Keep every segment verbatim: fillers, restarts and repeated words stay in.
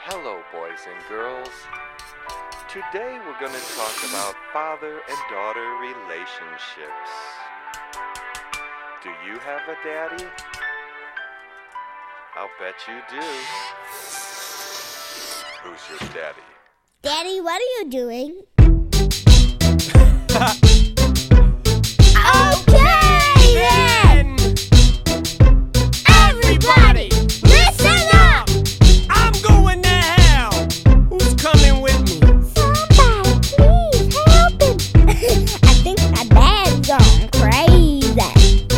Hello, boys and girls. Today we're going to talk about father and daughter relationships. Do you have a daddy? I'll bet you do. Who's your daddy? Daddy, what are you doing? Okay then! Everybody, listen up! I'm going to hell! Who's coming with me? Somebody, please help him! I think my dad's gone crazy.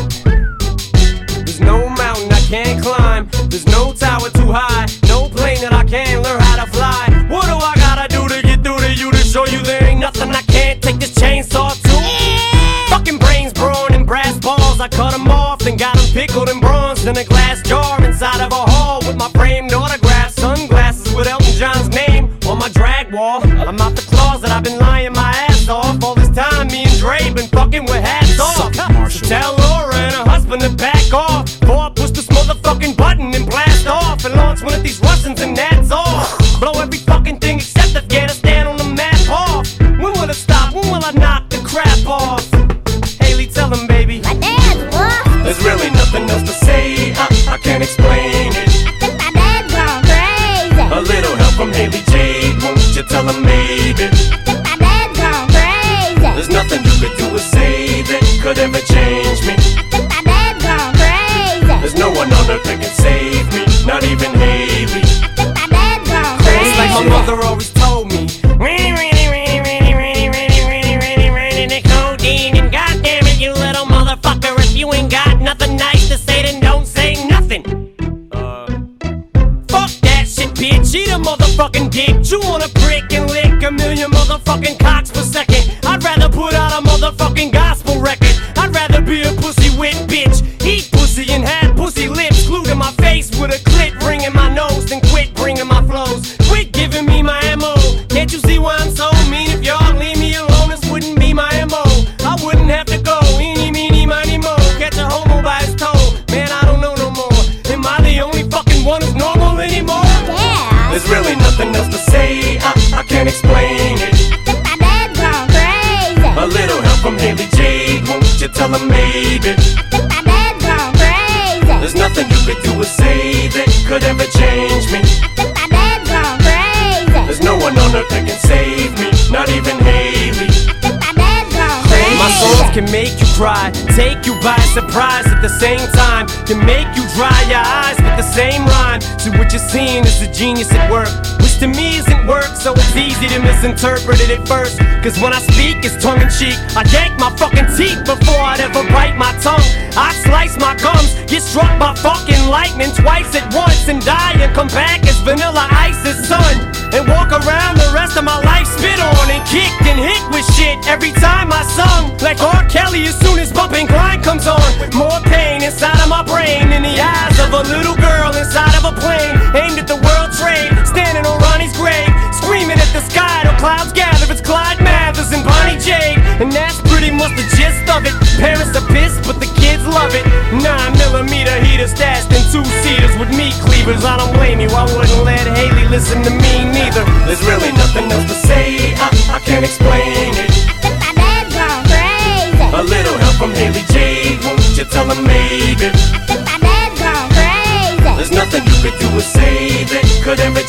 There's no mountain I can't climb. There's no tower too high. No plane that I can't learn how to fly. What do I gotta do to get through to you to show you there ain't nothing I can't take this chainsaw to? Fucking brains, brawn, and brass balls. I cut them off and got them pickled and bronzed in a glass jar inside of a hall with my framed autograph. Sunglasses with Elton John's name on my drag wall. I'm out the closet, I've been lying my ass off. All this time me and Dre been fucking with hats off. So tell Laura and her husband to back off before I push this motherfucking button and blast off and launch one of these Russians and that's off. Blow every fucking thing except Afghanistan on the map off. When will it stop? When will I knock the crap off? Haley, tell him, baby. My dad's lost. There's really nothing else to say. I, I can't explain it. I think my dad's gone crazy. A little help from Haley Jade. Won't you tell him, maybe? I think my dad's gone crazy. There's nothing you could do or say that could ever change me. I think my dad's gone crazy. There's no one on earth that can save me, not even Haley. I think my dad's gone crazy. It's like my mother always told me. Really, really, really, really, really, really, really, really, really, the codeine. And goddamn it, you little motherfucker, if you ain't got nothing nice to say, then don't say nothing. Uh, fuck that shit, bitch. Eat a motherfucking dick. Chew on a prick and lick a million motherfucking cocks per second. I'd rather put out a motherfucking gospel record. I'd rather be a pussy wet bitch. Eat pussy and have pussy lips glued to my face with a clit ring in my nose. Then quit bringing my flows. Quit giving me my M O. Can't you see why I'm so mean? If y'all leave me alone, this wouldn't be my M O. I wouldn't have to go. Eeny, meeny, miny, mo. Catch a homo by his toe. Man, I don't know no more. Am I the only fucking one who's normal anymore? Yeah. There's really nothing else to say. I, I can't explain it. I think my dad's gone crazy. A little help from Haley Jade. Won't you tell him, maybe? I think my dad's gone crazy. There's nothing you could do or say that could ever change me. I think my dad's gone crazy. There's no one on earth that can save me, not even Haley. I think my dad's gone crazy. My songs can make you cry, take you by surprise at the same time. Can make you dry your eyes with the same rhyme. So what you're seeing is a genius at work, which to me isn't work, so it's easy to misinterpret it at first. Cause when I speak, it's tongue-in-cheek. I yank my fucking teeth before I'd ever bite my tongue. I slice my gums, get struck by fucking lightning twice at once, and die and come back as Vanilla Ice's son. And walk around the rest of my life spit on and kicked and hit with shit every time I sung. Like R. Kelly as soon as Bumpin' Grind comes on. More pain inside of my brain than the eyes of a little girl inside of a plane. Aimed at the World Trade, standing on Ronnie's grave, screaming at the sky till clouds gather. It's Clyde Mathers and Bonnie Jade, and that's pretty much the gist of it. Parents are pissed, but the kids love it. Nine millimeter heater stashed in two seaters with meat cleavers. I don't blame you, I wouldn't let Haley listen to me neither. There's really nothing else to say. I, I can't explain it. I think my dad's gone crazy. A little help from Haley Jade. Won't you tell him, maybe? I think my dad's gone crazy. There's nothing you could do or say that could ever